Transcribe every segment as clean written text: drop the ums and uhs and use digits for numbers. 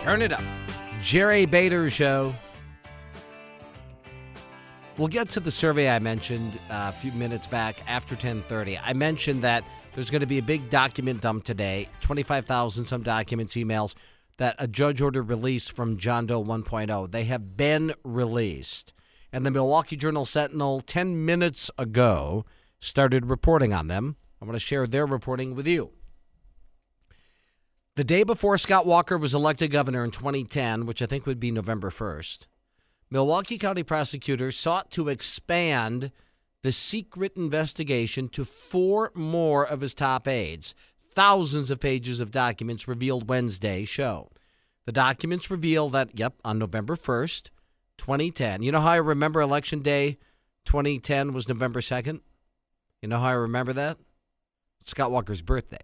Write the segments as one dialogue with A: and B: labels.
A: Turn it up. Jerry Bader Show. We'll get to the survey I mentioned a few minutes back after 10:30. I mentioned that there's going to be a big document dump today, 25,000 some documents, emails, that a judge ordered released from John Doe 1.0. They have been released. And the Milwaukee Journal-Sentinel 10 minutes ago started reporting on them. I want to share their reporting with you. The day before Scott Walker was elected governor in 2010, which I think would be November 1st, Milwaukee County prosecutors sought to expand the secret investigation to 4 more of his top aides. Thousands of pages of documents revealed Wednesday show. The documents reveal that, on November 1st, 2010. You know how I remember Election Day 2010 was November 2nd? You know how I remember that? Scott Walker's birthday.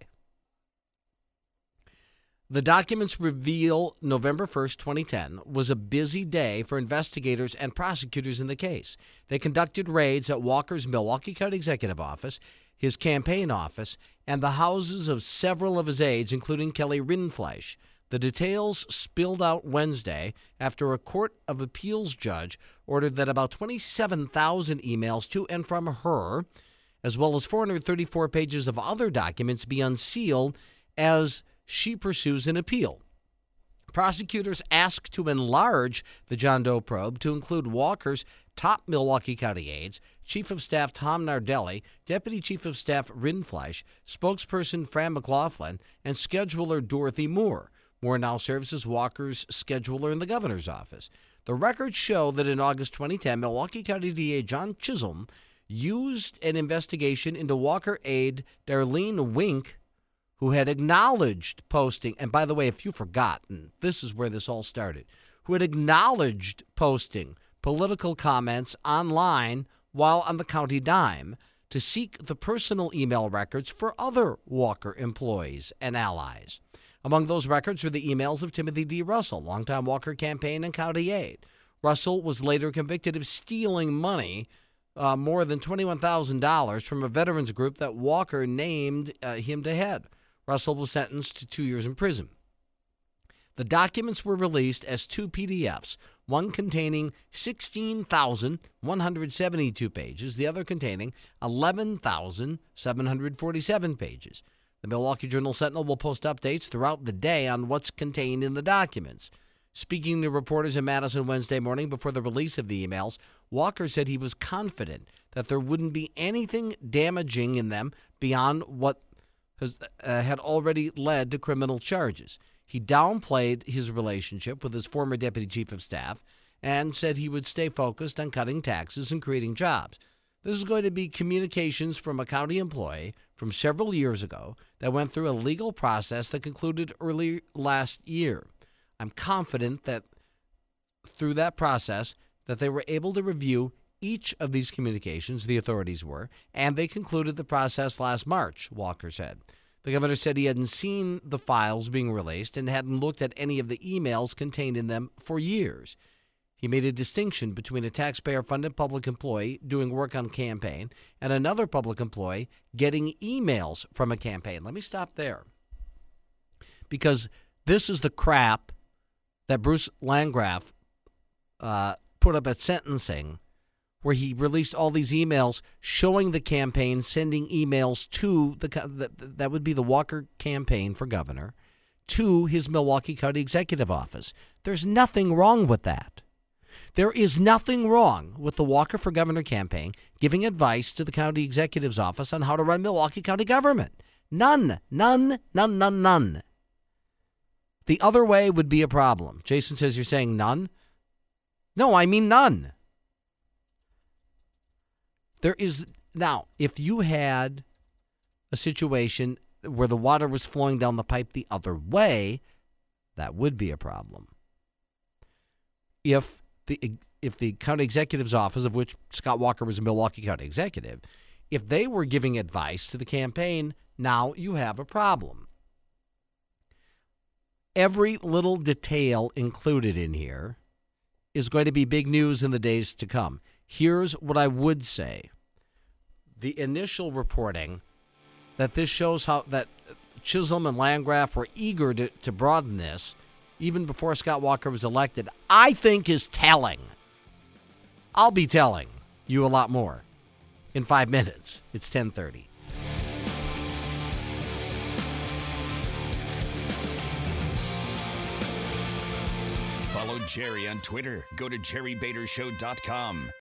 A: The documents reveal November 1st, 2010 was a busy day for investigators and prosecutors in the case. They conducted raids at Walker's Milwaukee County Executive Office, his campaign office, and the houses of several of his aides, including Kelly Rindfleisch. The details spilled out Wednesday after a Court of Appeals judge ordered that about 27,000 emails to and from her, as well as 434 pages of other documents, be unsealed as she pursues an appeal. Prosecutors asked to enlarge the John Doe probe to include Walker's top Milwaukee County aides, Chief of Staff Tom Nardelli, Deputy Chief of Staff Rindfleisch, spokesperson Fran McLaughlin, and scheduler Dorothy Moore. Moore now serves as Walker's scheduler in the governor's office. The records show that in August 2010, Milwaukee County DA John Chisholm used an investigation into Walker aide Darlene Wink, who had acknowledged posting, and by the way, if you've forgotten, this is where this all started, who had acknowledged posting political comments online while on the county dime to seek the personal email records for other Walker employees and allies. Among those records were the emails of Timothy D. Russell, longtime Walker campaign and county aide. Russell was later convicted of stealing money, more than $21,000, from a veterans group that Walker named him to head. Russell was sentenced to 2 years in prison. The documents were released as 2 PDFs, one containing 16,172 pages, the other containing 11,747 pages. The Milwaukee Journal-Sentinel will post updates throughout the day on what's contained in the documents. Speaking to reporters in Madison Wednesday morning before the release of the emails, Walker said he was confident that there wouldn't be anything damaging in them beyond what had already led to criminal charges. He downplayed his relationship with his former deputy chief of staff and said he would stay focused on cutting taxes and creating jobs. This is going to be communications from a county employee from several years ago that went through a legal process that concluded early last year. I'm confident that through that process that they were able to review each of these communications, the authorities were, and they concluded the process last March, Walker said. The governor said he hadn't seen the files being released and hadn't looked at any of the emails contained in them for years. He made a distinction between a taxpayer-funded public employee doing work on campaign and another public employee getting emails from a campaign. Let me stop there, because this is the crap that Bruce Landgraf put up at sentencing, where he released all these emails showing the campaign sending emails to that would be the Walker campaign for governor, to his Milwaukee County Executive Office. There's nothing wrong with that. There is nothing wrong with the Walker for Governor campaign giving advice to the county executive's office on how to run Milwaukee County government. None. The other way would be a problem. Jason says you're saying none? No, I mean none. There is now, if you had a situation where the water was flowing down the pipe the other way, that would be a problem. If the county executive's office, of which Scott Walker was a Milwaukee County executive, if they were giving advice to the campaign, now you have a problem. Every little detail included in here is going to be big news in the days to come. Here's what I would say. The initial reporting that this shows how that Chisholm and Landgraf were eager to broaden this even before Scott Walker was elected, I think is telling. I'll be telling you a lot more in 5 minutes. It's 10:30.
B: Follow Jerry on Twitter. Go to jerrybadershow.com.